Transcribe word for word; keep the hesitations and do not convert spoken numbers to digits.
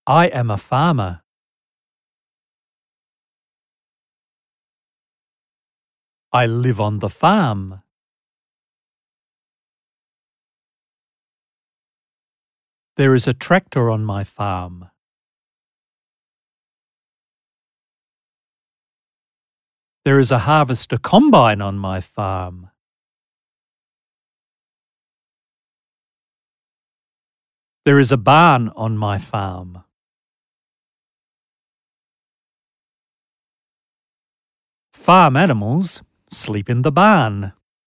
I am a farmer. I live on the farm. There is a tractor on my farm. There is a harvester combine on my farm. There is a barn on my farm. Farm animals sleep in the barn.